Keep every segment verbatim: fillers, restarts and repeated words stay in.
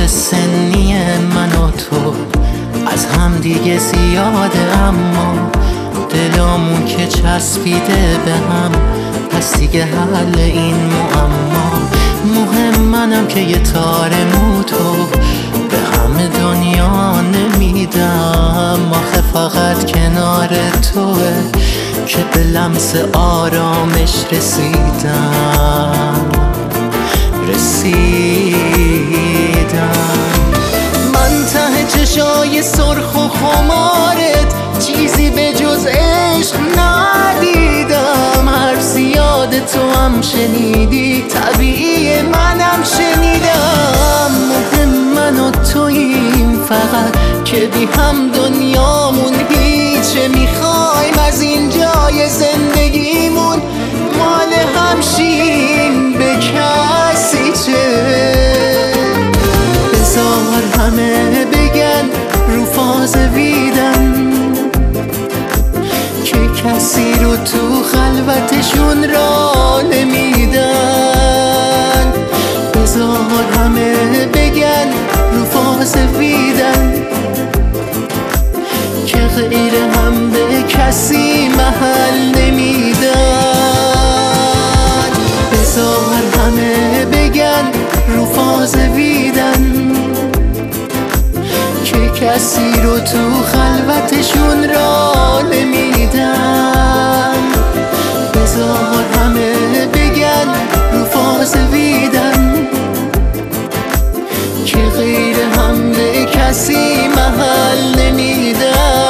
فرق سنی من و تو از هم دیگه زیاده، اما دلامون که چسبیده به هم، پس دیگه حل این معما مهم منم که یه تار مو تو به همه دنیا نمیدم. آخه فقط کنار توه که به لمس آرامش رسیدم رسیدم من ته چشای سرخ و خمارت چیزی به جز عشق ندیدم. حرف زیاد تو هم شنیدی، طبیعی منم شنیدم. مهم من و توییم فقط که بی هم دنیامون هیچه. میخوایم از این جای زندگیمون مال همشیم، به کسی چه؟ بذار همه بگن رو فاز ویدن که کسی رو تو خلوتشون را نمیدن. بذار همه بگن رو فاز ویدن که غیر هم به کسی محل نمیدن. بذار همه بگن رو فاز ویدن که کسی رو تو خلوتشون را نمیدن. بذار همه بگن رو فاز ویدن که غیر هم به کسی محل نمیدن.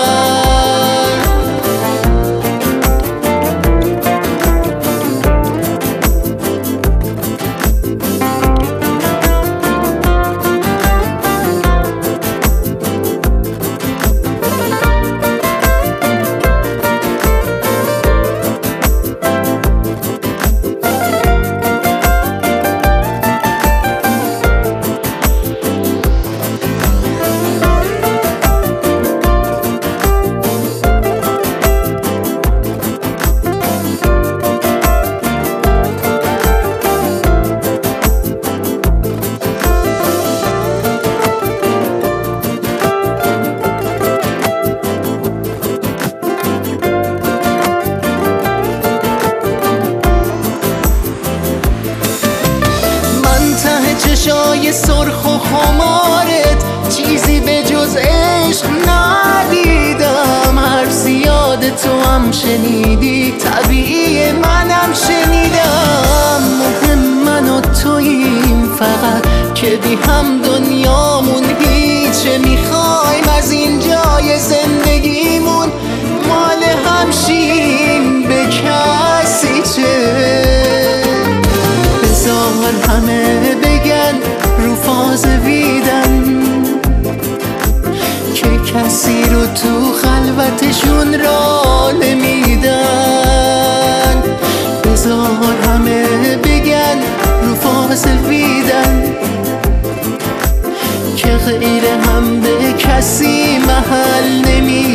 چشای سرخ و خمارت چیزی به جز عشق ندیدم. حرف زیاد تو هم شنیدی، طبیعی منم شنیدم. مهم من و توییم فقط که بی هم دنیامون هیچه. میخوایم از این جای زندگیمون مال همشیم، به کسی چه؟ بذار همه بگن رو فاز ویدن که کسی رو تو خلوتشون را نمیدن. بذار همه بگن رو فاز ویدن که غیر هم به کسی محل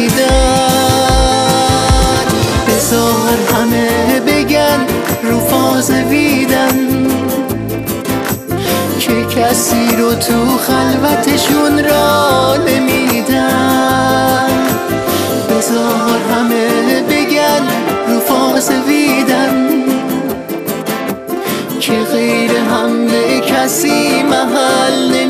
نمیدن. بذار همه بگن رو فاز ویدن که کسی رو تو خلوتشون را نمیدن. بذار همه بگن رو فاز ویدن که غیر هم به کسی محل نمیدن.